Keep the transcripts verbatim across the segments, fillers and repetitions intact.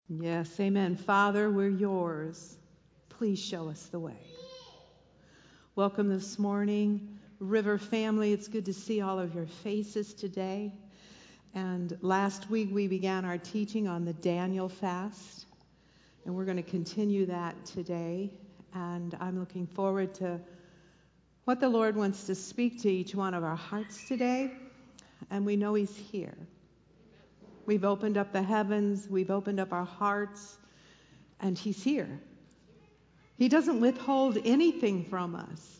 Yes, amen. Father, we're yours. Please show us the way. Welcome this morning, River family. It's good to see all of your faces today. And last week we began our teaching on the Daniel fast, and we're going to continue that today. And I'm looking forward to what the Lord wants to speak to each one of our hearts today. And we know He's here. We've opened up the heavens, we've opened up our hearts, and He's here. He doesn't withhold anything from us.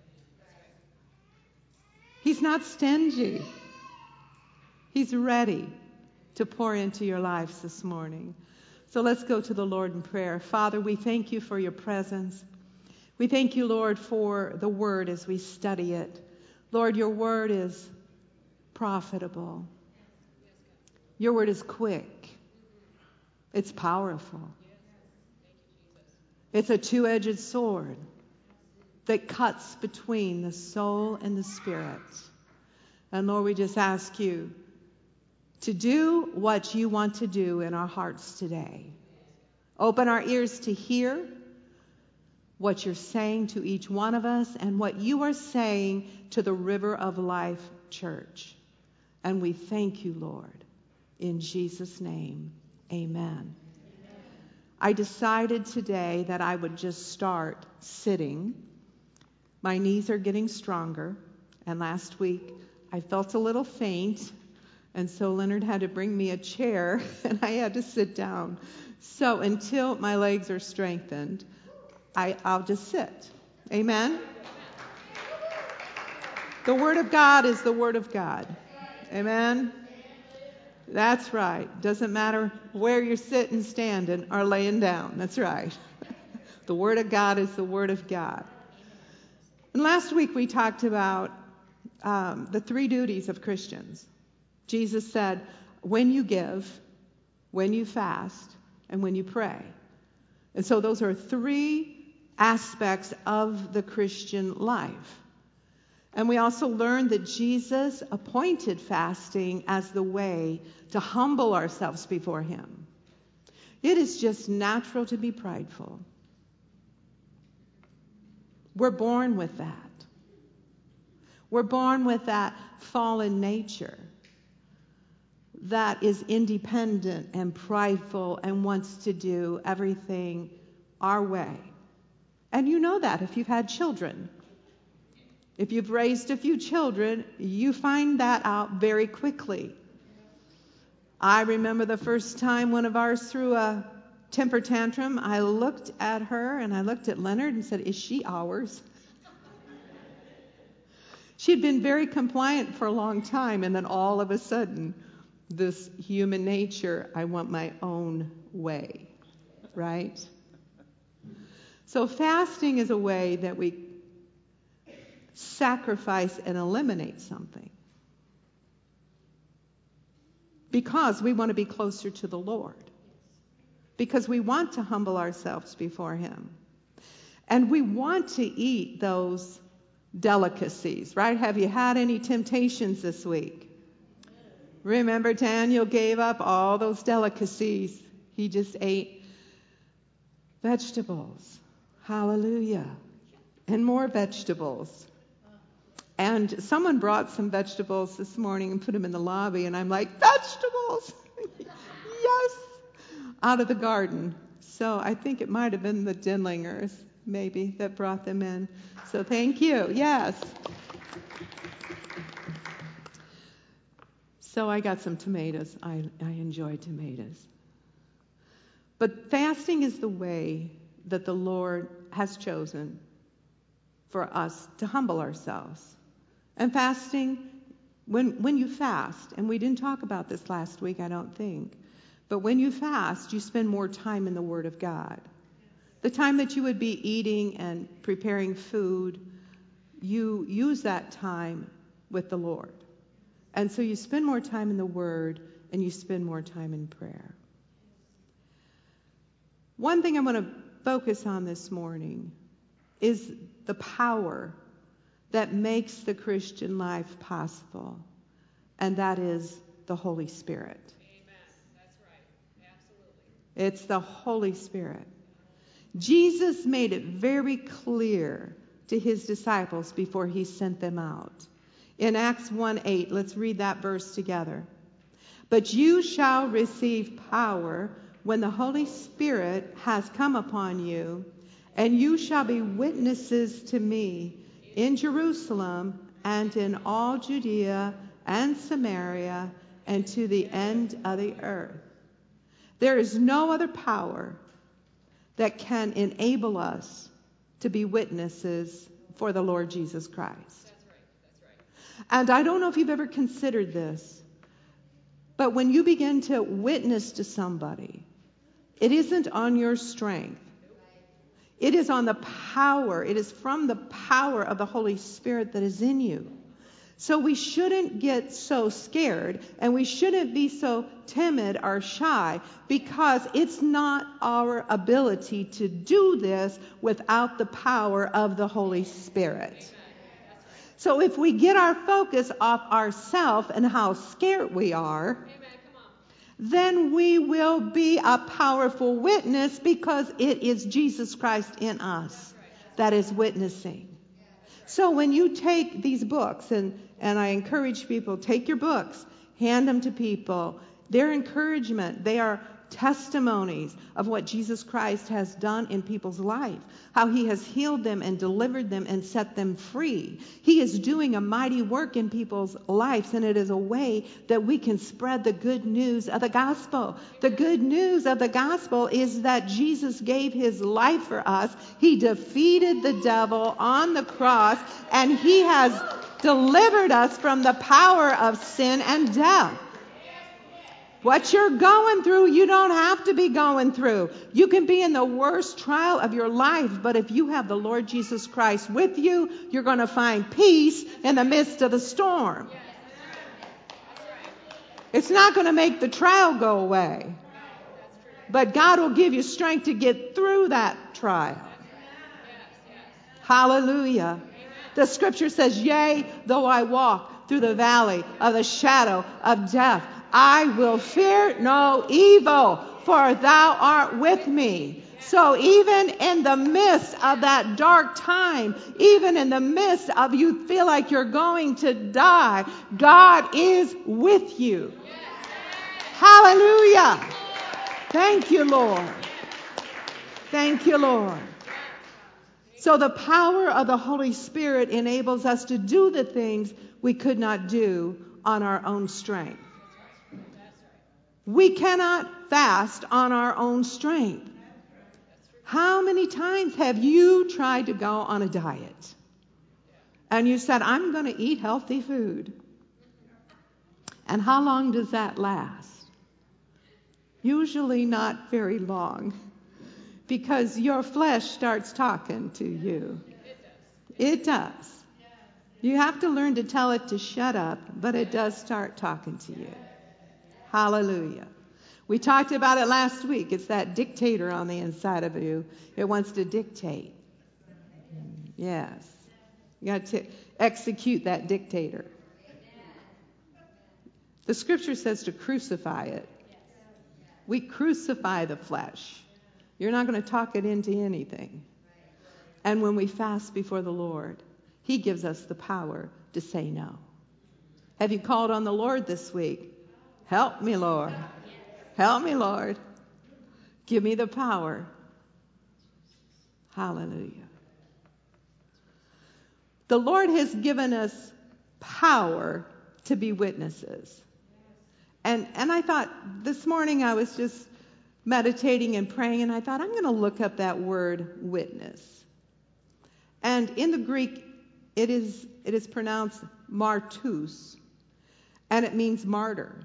He's not stingy. He's ready to pour into your lives this morning. So let's go to the Lord in prayer. Father, we thank you for your presence. We thank you, Lord, for the word as we study it. Lord, your word is profitable. Your word is quick. It's powerful. It's a two-edged sword that cuts between the soul and the spirit. And Lord, we just ask you to do what you want to do in our hearts today. Open our ears to hear what you're saying to each one of us and what you are saying to the River of Life Church. And we thank you, Lord. In Jesus' name, amen. Amen. I decided today that I would just start sitting. My knees are getting stronger, and last week I felt a little faint, and so Leonard had to bring me a chair, and I had to sit down. So until my legs are strengthened, I, I'll just sit. Amen? The Word of God is the Word of God. Amen? That's right. Doesn't matter where you're sitting, standing, or laying down. That's right. The Word of God is the Word of God. And last week we talked about um, the three duties of Christians. Jesus said, when you give, when you fast, and when you pray. And so those are three aspects of the Christian life. And we also learned that Jesus appointed fasting as the way to humble ourselves before Him. It is just natural to be prideful. We're born with that. We're born with that fallen nature that is independent and prideful and wants to do everything our way. And you know that if you've had children. If you've raised a few children, you find that out very quickly. I remember the first time one of ours threw a temper tantrum, I looked at her and I looked at Leonard and said, is she ours? She'd been very compliant for a long time, and then all of a sudden, this human nature, I want my own way, right? So fasting is a way that we sacrifice and eliminate something because we want to be closer to the Lord, because we want to humble ourselves before Him, and we want to eat those delicacies, right? Have you had any temptations this week? Remember, Daniel gave up all those delicacies. He just ate vegetables. Hallelujah. And more vegetables. And someone brought some vegetables this morning and put them in the lobby, and I'm like, vegetables! Yes! Out of the garden. So I think it might have been the Dinlingers, maybe, that brought them in. So thank you. Yes. So I got some tomatoes. I, I enjoy tomatoes. But fasting is the way that the Lord has chosen for us to humble ourselves. And fasting, when when you fast, and we didn't talk about this last week, I don't think, but when you fast, you spend more time in the Word of God. The time that you would be eating and preparing food, you use that time with the Lord. And so you spend more time in the Word, and you spend more time in prayer. One thing I want to focus on this morning is the power that makes the Christian life possible, and that is the Holy Spirit. Amen. That's right. Absolutely. It's the Holy Spirit. Jesus made it very clear to his disciples before he sent them out. In Acts one eight, let's read that verse together. But you shall receive power when the Holy Spirit has come upon you, and you shall be witnesses to me in Jerusalem and in all Judea and Samaria and to the end of the earth. There is no other power that can enable us to be witnesses for the Lord Jesus Christ. That's right. That's right. And I don't know if you've ever considered this, but when you begin to witness to somebody, it isn't on your strength. It is on the power. It is from the power of the Holy Spirit that is in you. So we shouldn't get so scared, and we shouldn't be so timid or shy, because it's not our ability to do this without the power of the Holy Spirit. So if we get our focus off ourselves and how scared we are, then we will be a powerful witness, because it is Jesus Christ in us that is witnessing. So when you take these books, and, and I encourage people, take your books, hand them to people. They're encouragement. They are testimonies of what Jesus Christ has done in people's life, how he has healed them and delivered them and set them free. He is doing a mighty work in people's lives, and it is a way that we can spread the good news of the gospel. The good news of the gospel is that Jesus gave his life for us. He defeated the devil on the cross, and he has delivered us from the power of sin and death. What you're going through, you don't have to be going through. You can be in the worst trial of your life, but if you have the Lord Jesus Christ with you, you're going to find peace in the midst of the storm. It's not going to make the trial go away, but God will give you strength to get through that trial. Hallelujah. The scripture says, yea, though I walk through the valley of the shadow of death, I will fear no evil, for thou art with me. So even in the midst of that dark time, even in the midst of you feel like you're going to die, God is with you. Hallelujah. Thank you, Lord. Thank you, Lord. So the power of the Holy Spirit enables us to do the things we could not do on our own strength. We cannot fast on our own strength. How many times have you tried to go on a diet? And you said, I'm going to eat healthy food. And how long does that last? Usually not very long, because your flesh starts talking to you. It does. You have to learn to tell it to shut up, but it does start talking to you. Hallelujah. We talked about it last week. It's that dictator on the inside of you. It wants to dictate. Yes. You got to execute that dictator. The scripture says to crucify it. We crucify the flesh. You're not going to talk it into anything. And when we fast before the Lord, he gives us the power to say no. Have you called on the Lord this week? Help me, Lord. Help me, Lord. Give me the power. Hallelujah. The Lord has given us power to be witnesses. And and I thought, this morning I was just meditating and praying, and I thought, I'm going to look up that word witness. And in the Greek, it is it is pronounced martus, and it means martyr,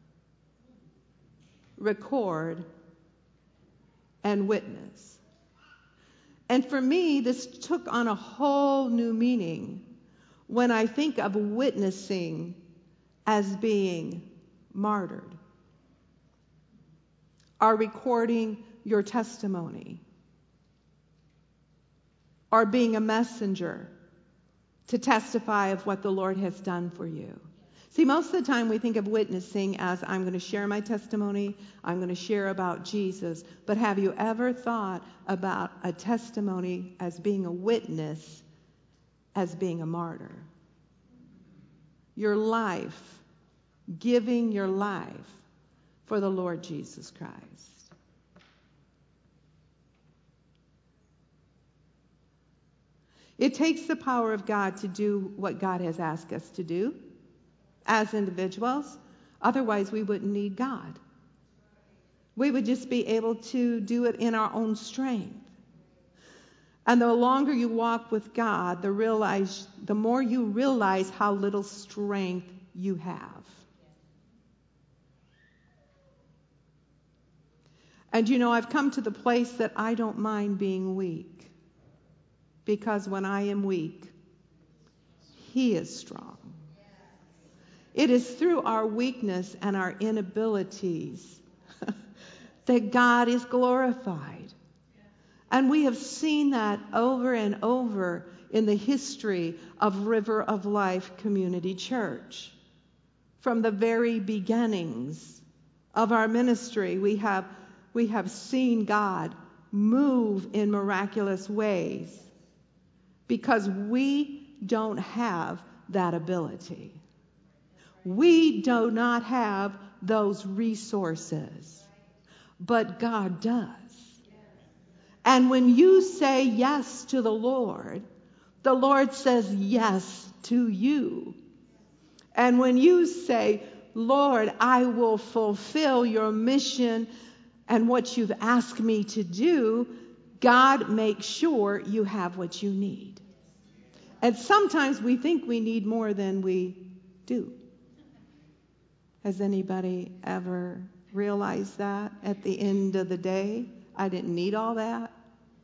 record, and witness. And for me, this took on a whole new meaning when I think of witnessing as being martyred, or recording your testimony, or being a messenger to testify of what the Lord has done for you. See, most of the time we think of witnessing as I'm going to share my testimony, I'm going to share about Jesus. But have you ever thought about a testimony as being a witness, as being a martyr? Your life, giving your life for the Lord Jesus Christ. It takes the power of God to do what God has asked us to do as individuals. Otherwise, we wouldn't need God. We would just be able to do it in our own strength. And the longer you walk with God, the realize, the more you realize how little strength you have. And you know, I've come to the place that I don't mind being weak. Because when I am weak, He is strong. It is through our weakness and our inabilities that God is glorified. And we have seen that over and over in the history of River of Life Community Church. From the very beginnings of our ministry, we have, we have seen God move in miraculous ways because we don't have that ability. We do not have those resources, but God does. And when you say yes to the Lord, the Lord says yes to you. And when you say, Lord, I will fulfill your mission and what you've asked me to do, God makes sure you have what you need. And sometimes we think we need more than we do. Has anybody ever realized that at the end of the day? I didn't need all that.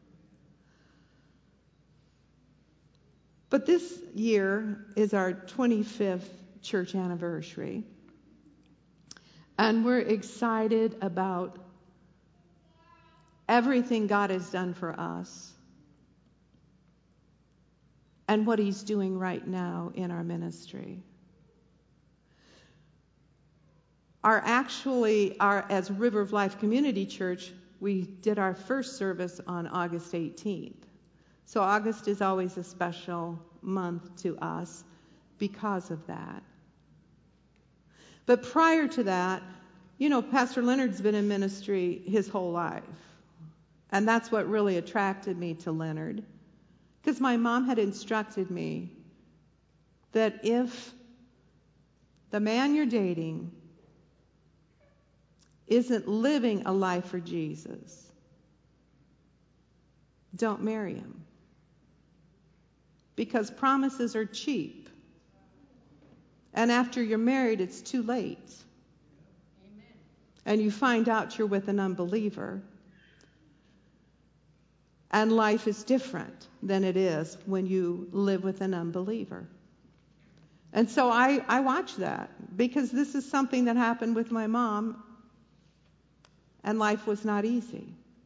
But this year is our twenty-fifth church anniversary. And we're excited about everything God has done for us and what He's doing right now in our ministry. Our actually, our as River of Life Community Church, we did our first service on August eighteenth. So August is always a special month to us because of that. But prior to that, you know, Pastor Leonard's been in ministry his whole life. And that's what really attracted me to Leonard. Because my mom had instructed me that if the man you're dating isn't living a life for Jesus, don't marry him. Because promises are cheap. And after you're married, it's too late. Amen. And you find out you're with an unbeliever. And life is different than it is when you live with an unbeliever. And so I, I watch that because this is something that happened with my mom, and life was not easy.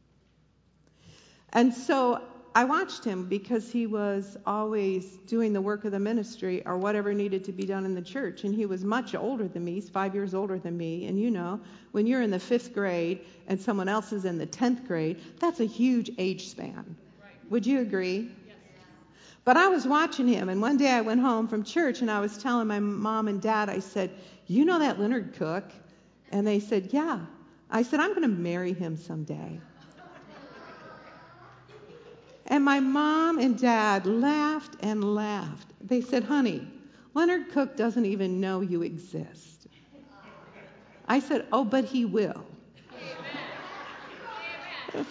And so I watched him because he was always doing the work of the ministry or whatever needed to be done in the church. And he was much older than me. He's five years older than me. And you know, when you're in the fifth grade and someone else is in the tenth grade, that's a huge age span. Right. Would you agree? Yes. But I was watching him, and one day I went home from church and I was telling my mom and dad, I said, you know that Leonard Cook? And they said, yeah. I said, I'm going to marry him someday. And my mom and dad laughed and laughed. They said, honey, Leonard Cook doesn't even know you exist. I said, oh, but he will. Amen.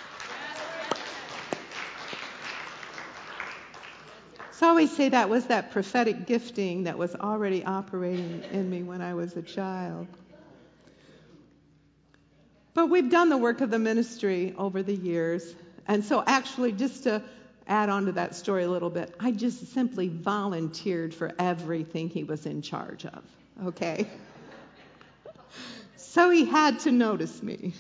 So I always say that was that prophetic gifting that was already operating in me when I was a child. But we've done the work of the ministry over the years. And so actually, just to add on to that story a little bit, I just simply volunteered for everything he was in charge of, okay? So he had to notice me.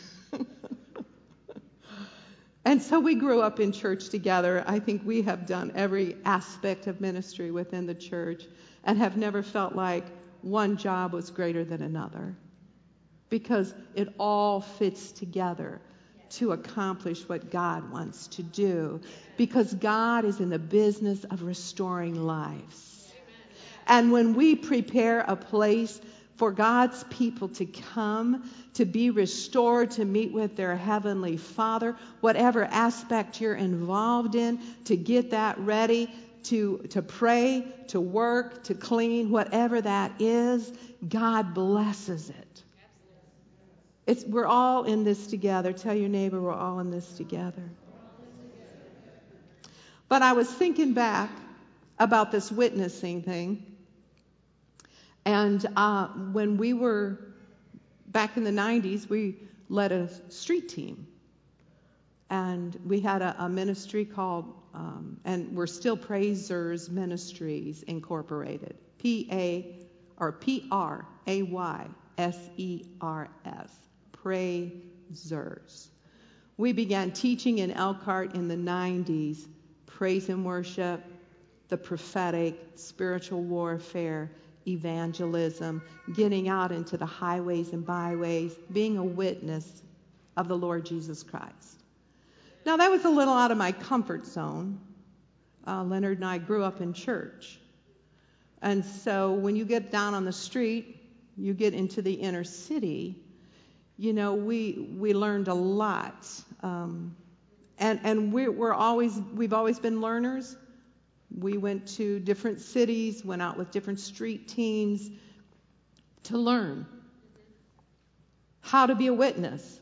And so we grew up in church together. I think we have done every aspect of ministry within the church and have never felt like one job was greater than another, because it all fits together to accomplish what God wants to do, because God is in the business of restoring lives. And when we prepare a place for God's people to come, to be restored, to meet with their Heavenly Father, whatever aspect you're involved in, to get that ready, to, to pray, to work, to clean, whatever that is, God blesses it. It's, we're all in this together. Tell your neighbor we're all in this together. But I was thinking back about this witnessing thing. And uh, when we were back in the nineties, we led a street team. And we had a, a ministry called, um, and we're still Praisers Ministries Incorporated. P A or P R A Y S E R S. Praisers. We began teaching in Elkhart in the nineties, praise and worship, the prophetic, spiritual warfare, evangelism, getting out into the highways and byways, being a witness of the Lord Jesus Christ. Now, that was a little out of my comfort zone. Uh, Leonard and I grew up in church. And so when you get down on the street, you get into the inner city, you know, we we learned a lot. Um, and and we're, we're always, we've always been learners. We went to different cities, went out with different street teams to learn how to be a witness.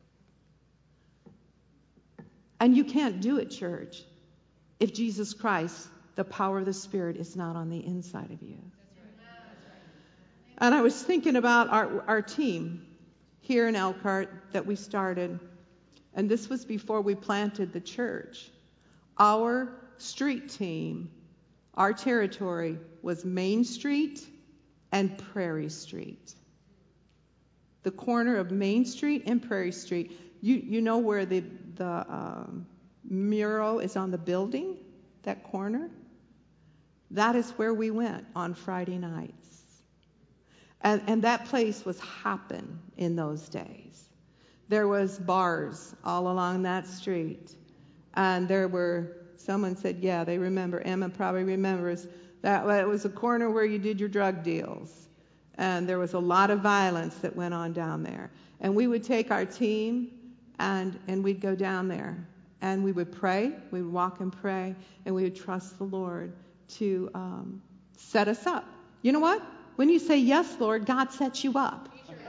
And you can't do it, church, if Jesus Christ, the power of the Spirit, is not on the inside of you. And I was thinking about our, our team here in Elkhart that we started, and this was before we planted the church. Our street team, our territory was Main Street and Prairie Street. The corner of Main Street and Prairie Street. You you know where the the um, mural is on the building, that corner? That is where we went on Friday nights. And, and that place was hopping in those days. There was bars all along that street. And there were, someone said, yeah, they remember, Emma probably remembers, that it was a corner where you did your drug deals. And there was a lot of violence that went on down there. And we would take our team and, and we'd go down there. And we would pray, we would walk and pray, and we would trust the Lord to um, set us up. You know what? When you say, yes, Lord, God sets you up.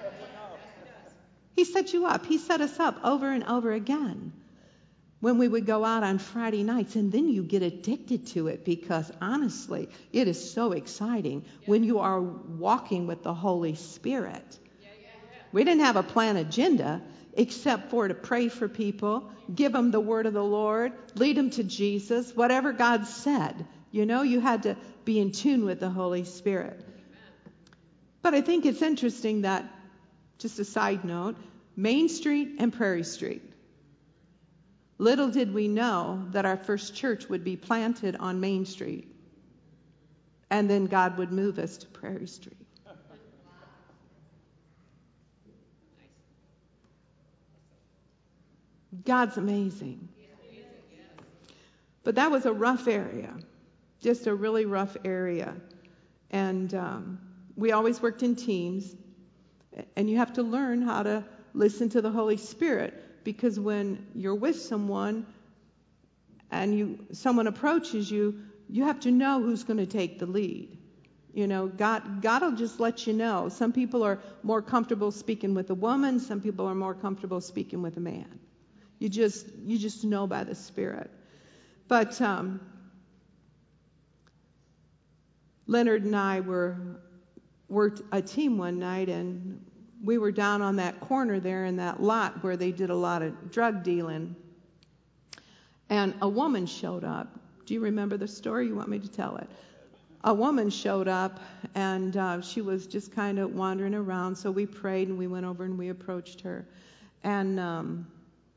He set you up. He set us up over and over again when we would go out on Friday nights. And then you get addicted to it because, honestly, it is so exciting when you are walking with the Holy Spirit. We didn't have a planned agenda except for to pray for people, give them the word of the Lord, lead them to Jesus, whatever God said. You know, you had to be in tune with the Holy Spirit. But I think it's interesting that, just a side note, Main Street and Prairie Street. Little did we know that our first church would be planted on Main Street. And then God would move us to Prairie Street. God's amazing. But that was a rough area. Just a really rough area. And um, we always worked in teams. And you have to learn how to listen to the Holy Spirit, because when you're with someone and you someone approaches you, you have to know who's going to take the lead. You know, God God will just let you know. Some people are more comfortable speaking with a woman, some people are more comfortable speaking with a man. You just you just know by the Spirit. But um, Leonard and I were worked a team one night, and we were down on that corner there in that lot where they did a lot of drug dealing. And a woman showed up. Do you remember the story? You want me to tell it? A woman showed up, and uh, she was just kind of wandering around. So we prayed, and we went over and we approached her and um,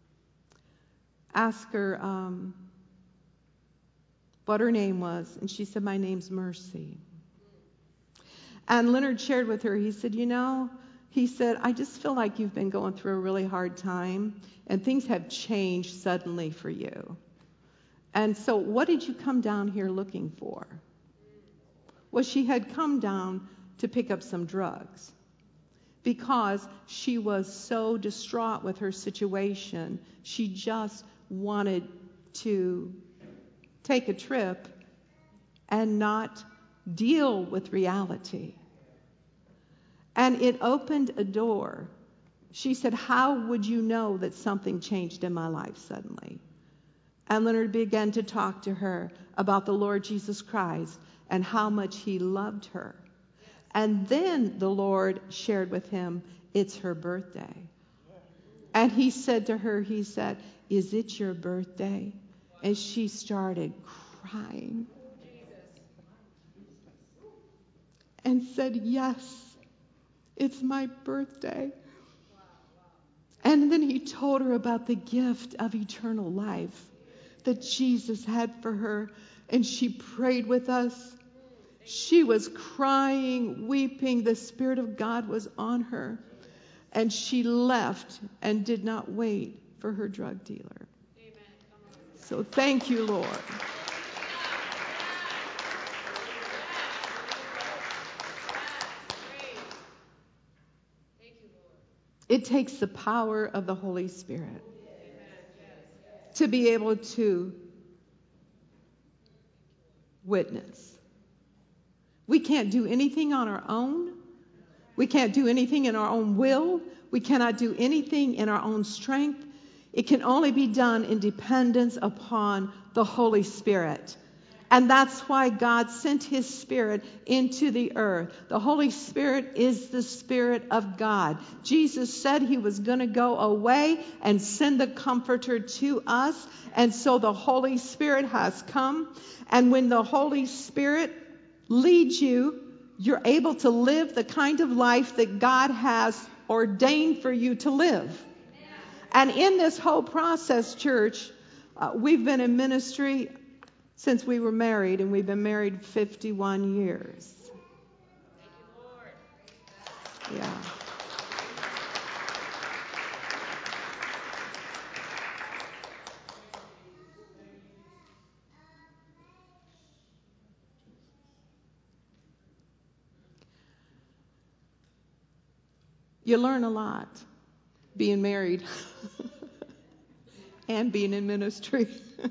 asked her um, what her name was. And she said, "My name's Mercy." And Leonard shared with her, he said, you know, he said, I just feel like you've been going through a really hard time and things have changed suddenly for you. And so what did you come down here looking for? Well, she had come down to pick up some drugs because she was so distraught with her situation. She just wanted to take a trip and not deal with reality. And it opened a door. She said, how would you know that something changed in my life suddenly? And Leonard began to talk to her about the Lord Jesus Christ and how much he loved her. And then the Lord shared with him, it's her birthday. And he said to her, he said, is it your birthday? And she started crying and said, yes, it's my birthday. And then he told her about the gift of eternal life that Jesus had for her. And she prayed with us. She was crying, weeping. The Spirit of God was on her. And she left and did not wait for her drug dealer. So thank you, Lord. It takes the power of the Holy Spirit to be able to witness. We can't do anything on our own. We can't do anything in our own will. We cannot do anything in our own strength. It can only be done in dependence upon the Holy Spirit. And that's why God sent his Spirit into the earth. The Holy Spirit is the Spirit of God. Jesus said he was going to go away and send the Comforter to us. And so the Holy Spirit has come. And when the Holy Spirit leads you, you're able to live the kind of life that God has ordained for you to live. And in this whole process, church, uh, we've been in ministry since we were married, and we've been married fifty-one years. Yeah. You learn a lot being married and being in ministry.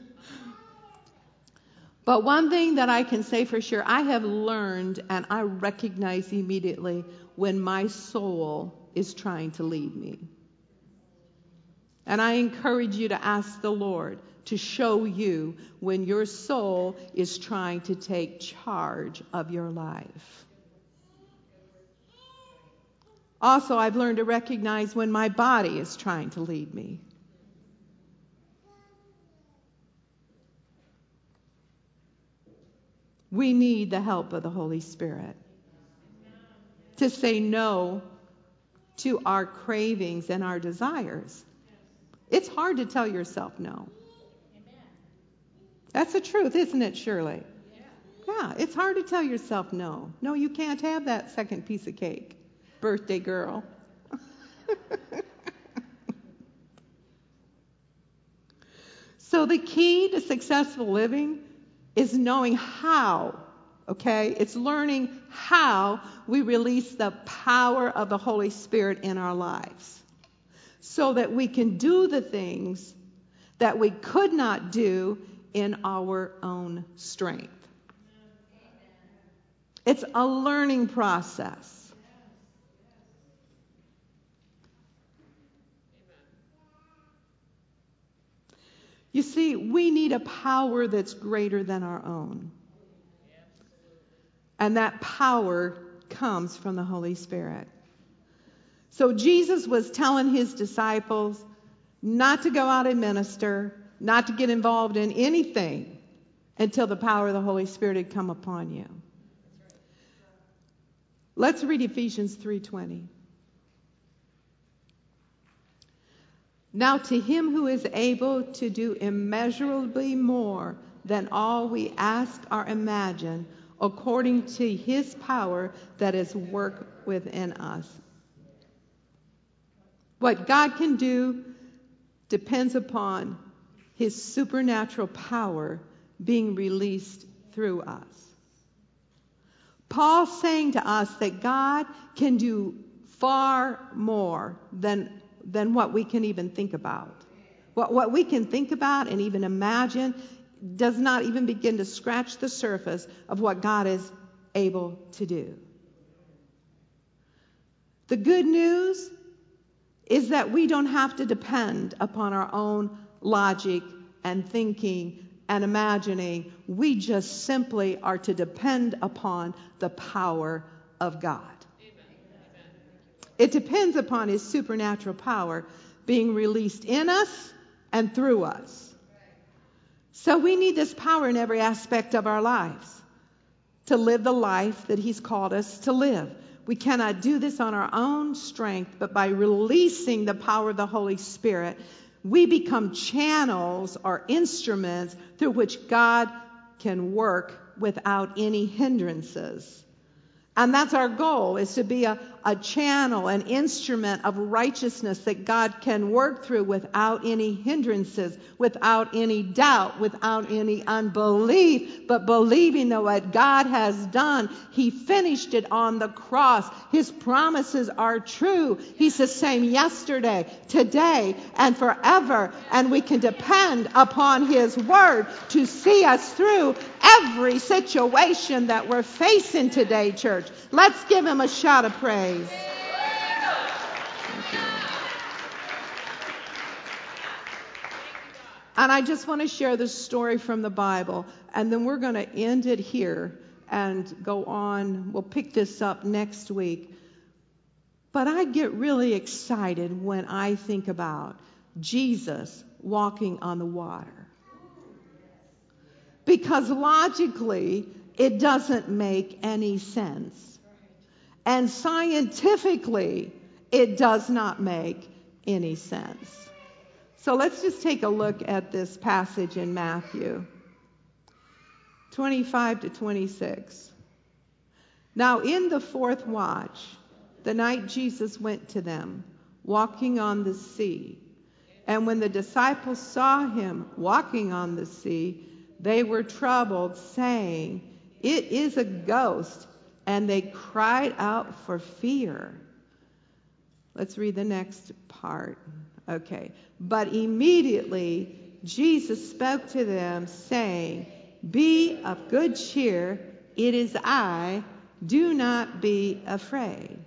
But one thing that I can say for sure, I have learned and I recognize immediately when my soul is trying to lead me. And I encourage you to ask the Lord to show you when your soul is trying to take charge of your life. Also, I've learned to recognize when my body is trying to lead me. We need the help of the Holy Spirit to say no to our cravings and our desires. It's hard to tell yourself no. That's the truth, isn't it, Shirley? Yeah, it's hard to tell yourself no. No, you can't have that second piece of cake, birthday girl. So the key to successful living is knowing how, okay? It's learning how we release the power of the Holy Spirit in our lives so that we can do the things that we could not do in our own strength. It's a learning process. You see, we need a power that's greater than our own. And that power comes from the Holy Spirit. So Jesus was telling his disciples not to go out and minister, not to get involved in anything until the power of the Holy Spirit had come upon you. Let's read Ephesians three twenty. Now to him who is able to do immeasurably more than all we ask or imagine, according to his power that is work within us. What God can do depends upon his supernatural power being released through us. Paul's saying to us that God can do far more than, than what we can even think about. What, what we can think about and even imagine does not even begin to scratch the surface of what God is able to do. The good news is that we don't have to depend upon our own logic and thinking and imagining. We just simply are to depend upon the power of God. It depends upon his supernatural power being released in us and through us. So we need this power in every aspect of our lives to live the life that he's called us to live. We cannot do this on our own strength, but by releasing the power of the Holy Spirit, we become channels or instruments through which God can work without any hindrances. And that's our goal, is to be a, a channel, an instrument of righteousness that God can work through without any hindrances, without any doubt, without any unbelief, but believing that what God has done, he finished it on the cross. His promises are true. He's the same yesterday, today, and forever. And we can depend upon his word to see us through every situation that we're facing today, church. Let's give him a shout of praise. And I just want to share this story from the Bible, and then we're going to end it here and go on. We'll pick this up next week. But I get really excited when I think about Jesus walking on the water. Because logically, it doesn't make any sense. And scientifically, it does not make any sense. So let's just take a look at this passage in Matthew twenty-five to twenty-six. Now in the fourth watch, the night Jesus went to them, walking on the sea. And when the disciples saw him walking on the sea, they were troubled, saying, "It is a ghost." And they cried out for fear. Let's read the next part. Okay. But immediately Jesus spoke to them, saying, "Be of good cheer. It is I. Do not be afraid."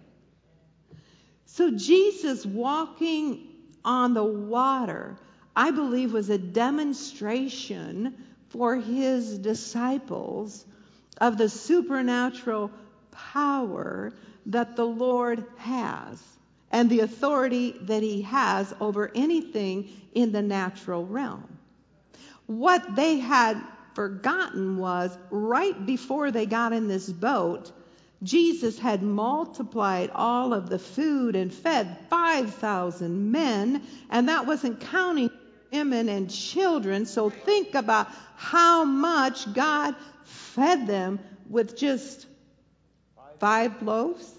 So Jesus walking on the water, I believe, was a demonstration for his disciples of the supernatural power that the Lord has and the authority that he has over anything in the natural realm. What they had forgotten was right before they got in this boat, Jesus had multiplied all of the food and fed five thousand men, and that wasn't counting women and children. So think about how much God fed them with just five loaves.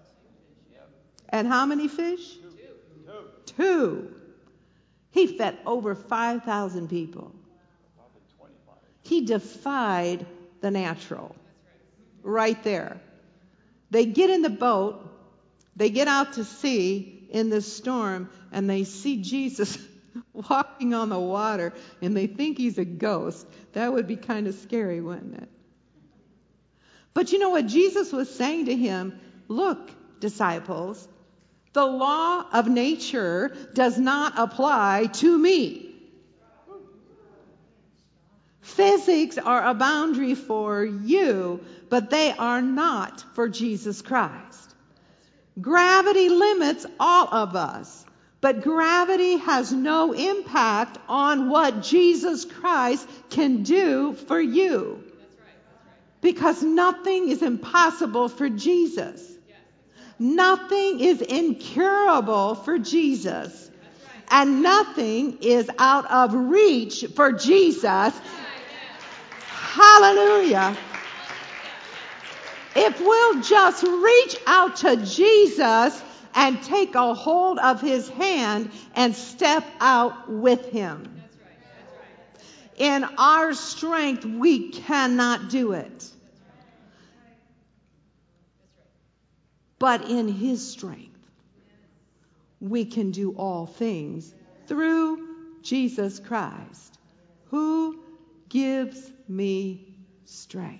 And how many fish? Two. Two. He fed over five thousand people. He defied the natural. Right there. They get in the boat. They get out to sea in the storm, and they see Jesus walking on the water, and they think he's a ghost. That would be kind of scary, wouldn't it? But you know what Jesus was saying to him? Look, disciples, the law of nature does not apply to me. Physics are a boundary for you, but they are not for Jesus Christ. Gravity limits all of us, but gravity has no impact on what Jesus Christ can do for you. Because nothing is impossible for Jesus. Nothing is incurable for Jesus. And nothing is out of reach for Jesus. Hallelujah. If we'll just reach out to Jesus and take a hold of his hand and step out with him. That's right. That's right. In our strength, we cannot do it. But in his strength, we can do all things through Jesus Christ, who gives me strength.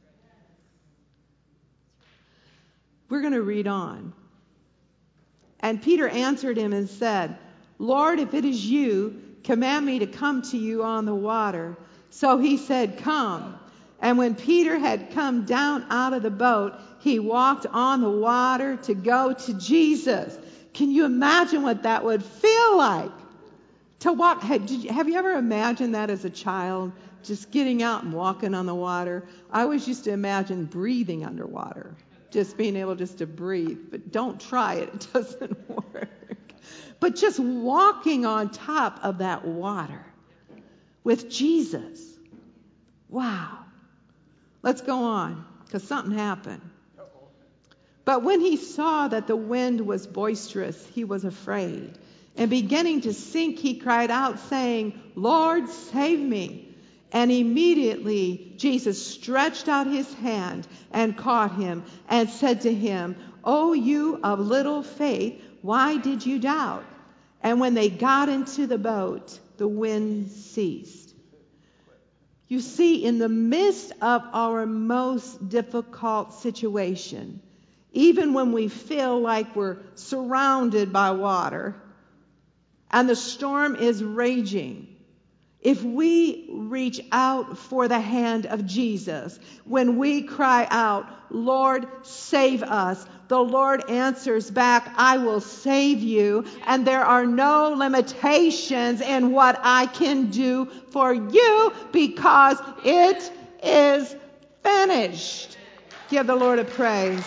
We're going to read on. And Peter answered him and said, Lord, if it is you, command me to come to you on the water. So he said, come. And when Peter had come down out of the boat, he walked on the water to go to Jesus. Can you imagine what that would feel like? To walk. Have you ever imagined that as a child? Just getting out and walking on the water. I always used to imagine breathing underwater. Just being able just to breathe. But don't try it. It doesn't work. But just walking on top of that water with Jesus. Wow. Let's go on, because something happened. But when he saw that the wind was boisterous, he was afraid. And beginning to sink, he cried out, saying, Lord, save me. And immediately Jesus stretched out his hand and caught him and said to him, O you of little faith, why did you doubt? And when they got into the boat, the wind ceased. You see, in the midst of our most difficult situation, even when we feel like we're surrounded by water and the storm is raging, if we reach out for the hand of Jesus, when we cry out, Lord, save us, the Lord answers back, I will save you, and there are no limitations in what I can do for you because it is finished. Give the Lord a praise.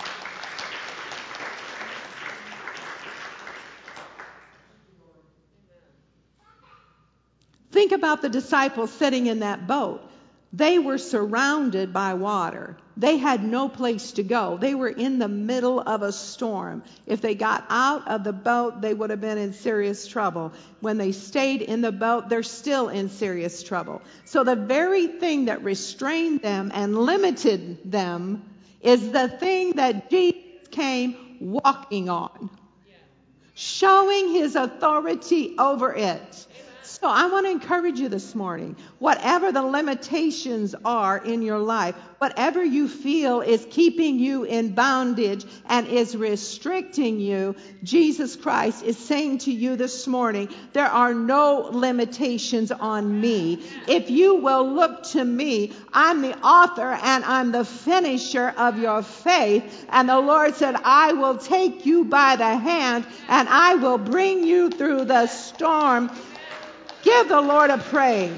Think about the disciples sitting in that boat. They were surrounded by water. They had no place to go. They were in the middle of a storm. If they got out of the boat, they would have been in serious trouble. When they stayed in the boat, they're still in serious trouble. So the very thing that restrained them and limited them is the thing that Jesus came walking on, showing his authority over it. So I want to encourage you this morning, whatever the limitations are in your life, whatever you feel is keeping you in bondage and is restricting you, Jesus Christ is saying to you this morning, there are no limitations on me. If you will look to me, I'm the author and I'm the finisher of your faith. And the Lord said, I will take you by the hand and I will bring you through the storm. Give the Lord a praise.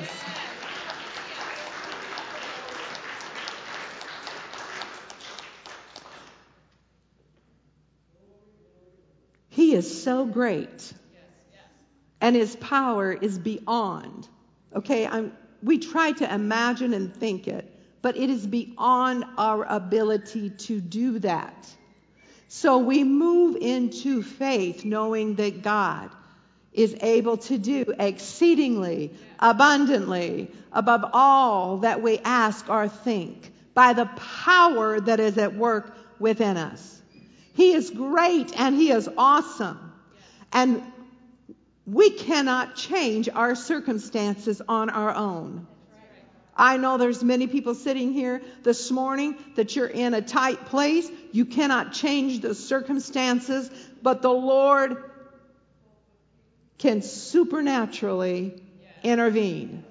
He is so great. And his power is beyond. Okay, I'm, we try to imagine and think it, but it is beyond our ability to do that. So we move into faith knowing that God is able to do exceedingly, abundantly, above all that we ask or think, by the power that is at work within us. He is great and he is awesome. And we cannot change our circumstances on our own. I know there's many people sitting here this morning that you're in a tight place. You cannot change the circumstances, but the Lord can supernaturally intervene.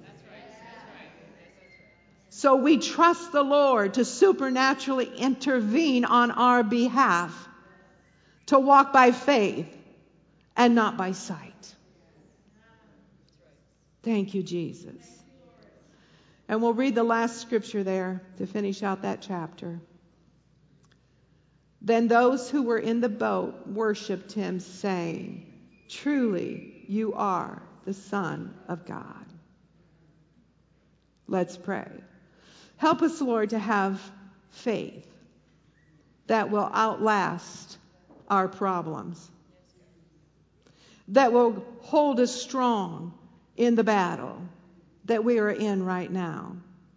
So we trust the Lord to supernaturally intervene on our behalf, to walk by faith and not by sight. Thank you, Jesus. And we'll read the last scripture there to finish out that chapter. Then those who were in the boat worshiped him, saying, truly, you are the Son of God. Let's pray. Help us, Lord, to have faith that will outlast our problems, that will hold us strong in the battle that we are in right now.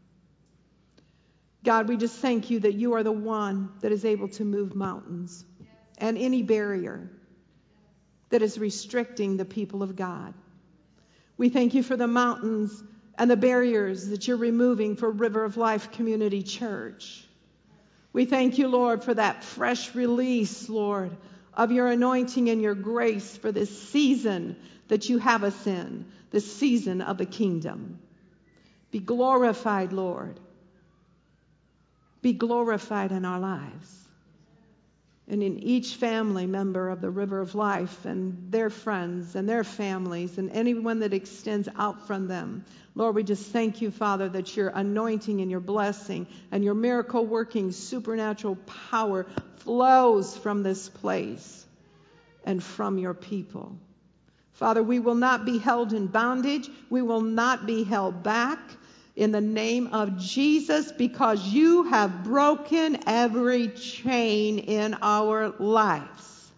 God, we just thank you that you are the one that is able to move mountains and any barrier that is restricting the people of God. We thank you for the mountains and the barriers that you're removing for River of Life Community Church. We thank you, Lord, for that fresh release, Lord, of your anointing and your grace for this season that you have us in, the season of the kingdom. Be glorified, Lord. Be glorified in our lives and in each family member of the River of Life and their friends and their families and anyone that extends out from them. Lord, we just thank you, Father, that your anointing and your blessing and your miracle-working supernatural power flows from this place and from your people. Father, we will not be held in bondage. We will not be held back in the name of Jesus, because you have broken every chain in our lives.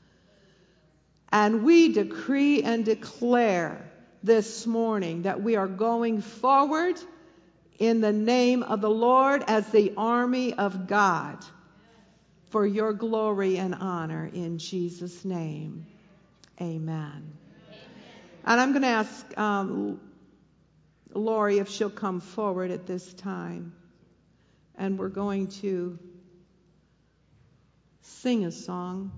And we decree and declare this morning that we are going forward in the name of the Lord as the army of God for your glory and honor in Jesus' name. Amen. Amen. And I'm going to ask um, Lori if she'll come forward at this time. And we're going to sing a song.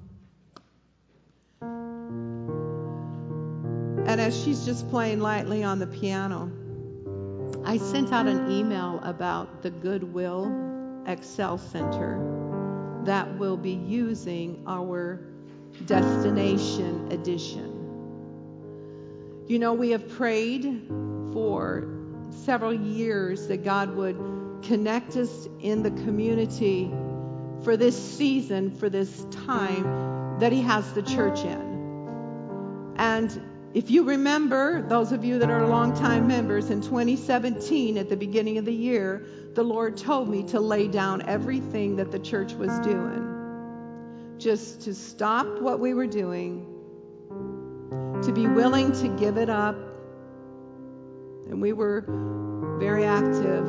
And as she's just playing lightly on the piano, I sent out an email about the Goodwill Excel Center that will be using our Destination Edition. You know, we have prayed for several years that God would connect us in the community for this season, for this time that he has the church in. And if you remember, those of you that are longtime members, in twenty seventeen, at the beginning of the year, the Lord told me to lay down everything that the church was doing, just to stop what we were doing, to be willing to give it up. And we were very active,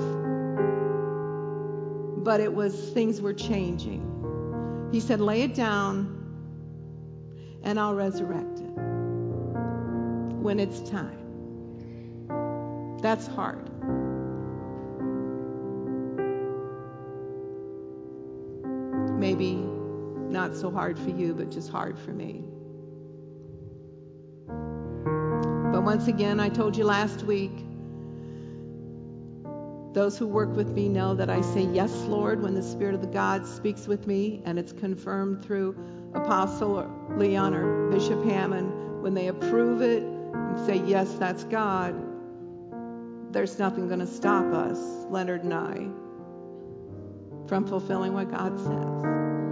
but it was, things were changing. He said, lay it down and I'll resurrect it when it's time. That's hard. Maybe not so hard for you, but just hard for me. But once again, I told you last week, those who work with me know that I say, yes, Lord, when the Spirit of the God speaks with me, and it's confirmed through Apostle Leon or Bishop Hammond. When they approve it and say, yes, that's God, there's nothing going to stop us, Leonard and I, from fulfilling what God says.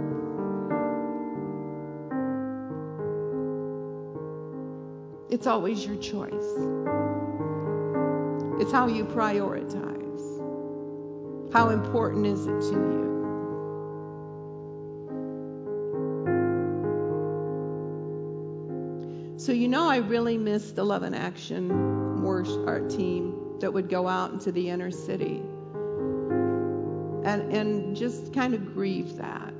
It's always your choice. It's how you prioritize. How important is it to you? So you know I really missed the Love in Action worship art team that would go out into the inner city and and just kind of grieve that.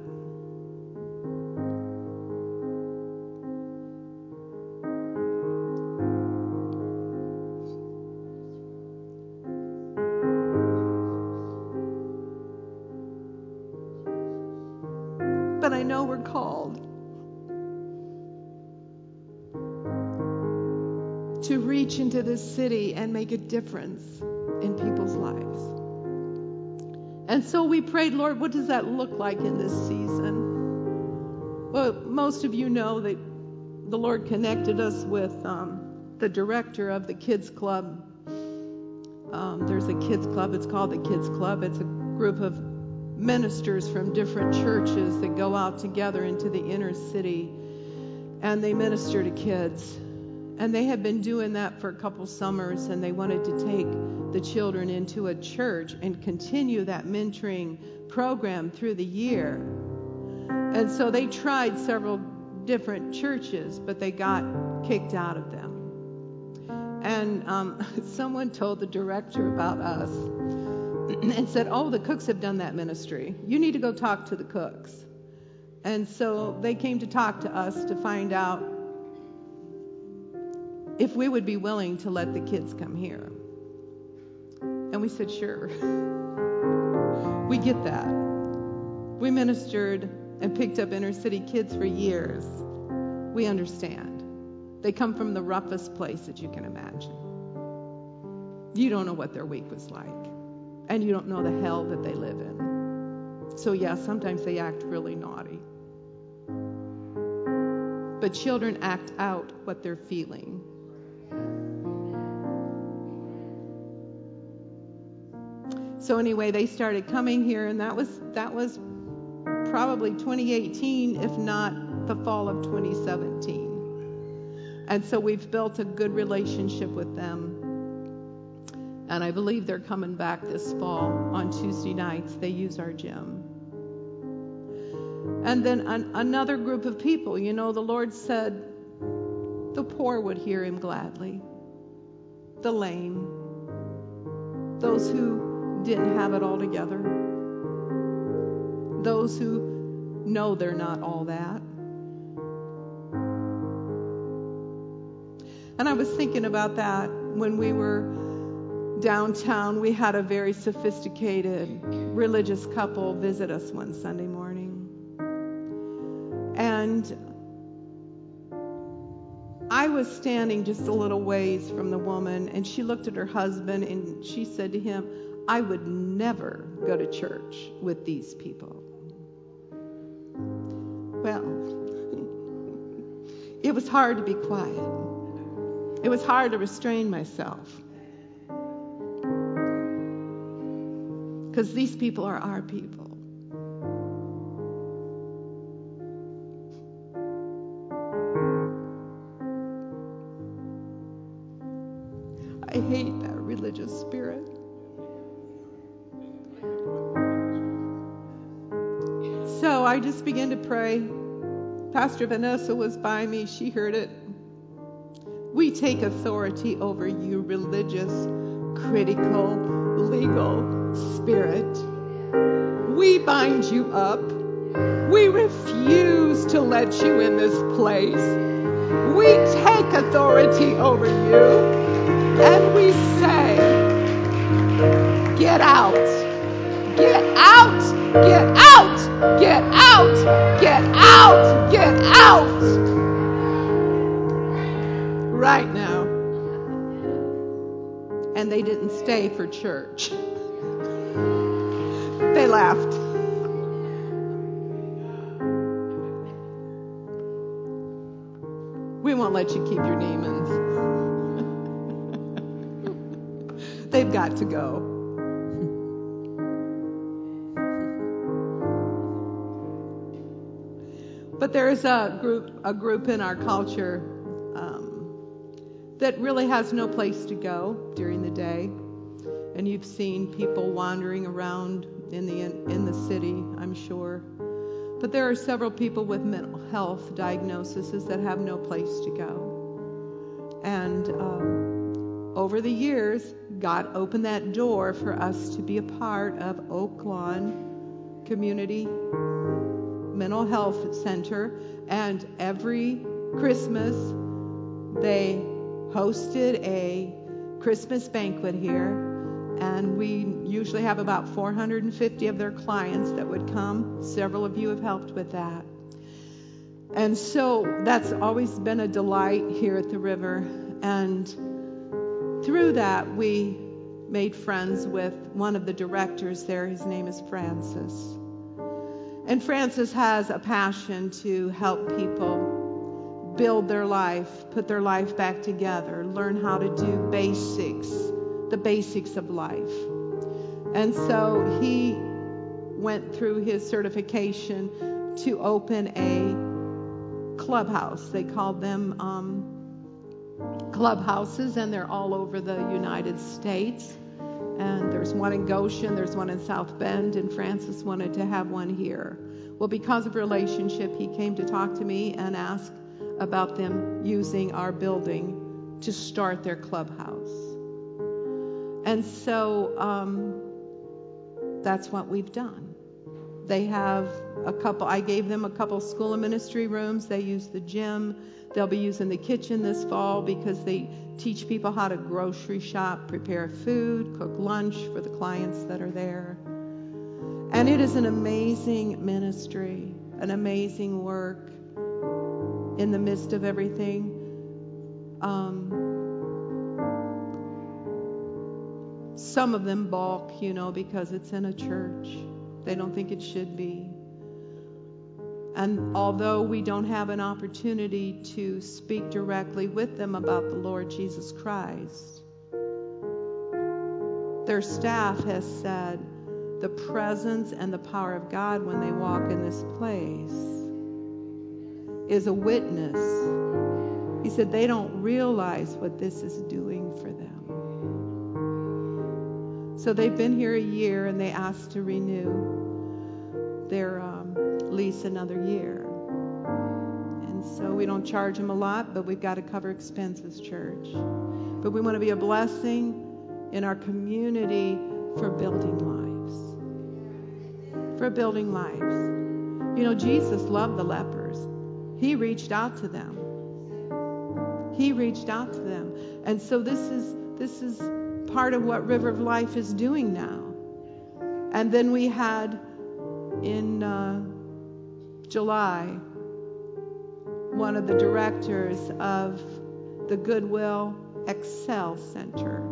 But I know we're called to reach into this city and make a difference in people's lives. And so we prayed, Lord, what does that look like in this season? Well, most of you know that the Lord connected us with um, the director of the Kids Club. Um, there's a Kids Club. It's called the Kids Club. It's a group of ministers from different churches that go out together into the inner city and they minister to kids. And they had been doing that for a couple summers, and they wanted to take the children into a church and continue that mentoring program through the year. And so they tried several different churches, but they got kicked out of them. And um, someone told the director about us and said, oh, the Cooks have done that ministry. You need to go talk to the Cooks. And so they came to talk to us to find out if we would be willing to let the kids come here. And we said, sure. We get that. We ministered and picked up inner city kids for years. We understand. They come from the roughest place that you can imagine. You don't know what their week was like. And you don't know the hell that they live in. So yeah, sometimes they act really naughty. But children act out what they're feeling. So anyway, they started coming here, and that was that was probably twenty eighteen, if not the fall of twenty seventeen. And so we've built a good relationship with them. And I believe they're coming back this fall on Tuesday nights. They use our gym. And then an, another group of people, you know, the Lord said the poor would hear him gladly. The lame. Those who didn't have it all together. Those who know they're not all that. And I was thinking about that when we were downtown. We had a very sophisticated religious couple visit us one Sunday morning. And I was standing just a little ways from the woman, and she looked at her husband and she said to him, I would never go to church with these people. Well, it was hard to be quiet. It was hard to restrain myself. Because these people are our people. I hate that religious spirit. So I just began to pray. Pastor Vanessa was by me. She heard it. We take authority over you, religious, critical, legal spirit. We bind you up. We refuse to let you in this place. We take authority over you. And we say, get out, get out, get out, get out, get out, get out. Right now. And they didn't stay for church. They left. We won't let you keep your demons. They've got to go. But there is a group, a group in our culture um, that really has no place to go during the day. And you've seen people wandering around in the in the city, I'm sure. But there are several people with mental health diagnoses that have no place to go. And um, over the years, God opened that door for us to be a part of Oak Lawn Community Mental Health Center. And every Christmas, they hosted a Christmas banquet here. And we usually have about four hundred fifty of their clients that would come. Several of you have helped with that. And so that's always been a delight here at the river. And through that, we made friends with one of the directors there. His name is Francis. And Francis has a passion to help people build their life, put their life back together, learn how to do basics, the basics of life. And so he went through his certification to open a clubhouse. They called them um, clubhouses, and they're all over the United States. And there's one in Goshen, there's one in South Bend, and Francis wanted to have one here. Well, because of relationship, he came to talk to me and ask about them using our building to start their clubhouse. And so um, that's what we've done. They have a couple, I gave them a couple school of ministry rooms. They use the gym. They'll be using the kitchen this fall because they teach people how to grocery shop, prepare food, cook lunch for the clients that are there. And it is an amazing ministry, an amazing work in the midst of everything. Um, some of them balk, you know, because it's in a church. They don't think it should be. And although we don't have an opportunity to speak directly with them about the Lord Jesus Christ, their staff has said the presence and the power of God when they walk in this place is a witness. He said they don't realize what this is doing for them. So they've been here a year and they asked to renew their um, lease another year. And so we don't charge them a lot, but we've got to cover expenses, church. But we want to be a blessing in our community for building lives. For building lives. You know, Jesus loved the lepers. He reached out to them. He reached out to them. And so this is this is part of what River of Life is doing now. And then we had in uh, July, one of the directors of the Goodwill Excel Center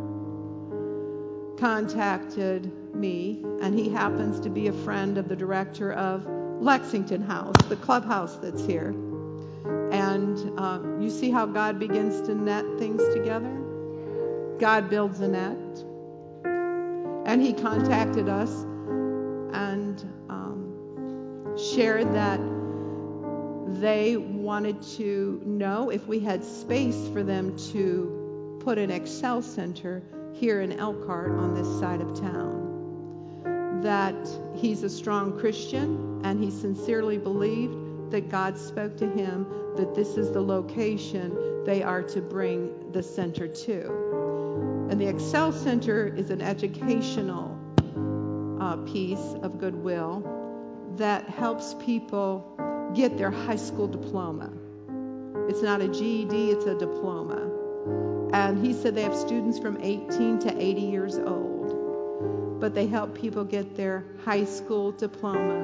contacted me, and he happens to be a friend of the director of Lexington House, the clubhouse that's here. And um, you see how God begins to net things together? God builds a net. And he contacted us and um, shared that they wanted to know if we had space for them to put an Excel Center here in Elkhart on this side of town. That he's a strong Christian and he sincerely believed that God spoke to him that this is the location they are to bring the center to. And the Excel Center is an educational uh, piece of Goodwill that helps people get their high school diploma. It's not a G E D, it's a diploma. And he said they have students from eighteen to eighty years old. But they help people get their high school diploma.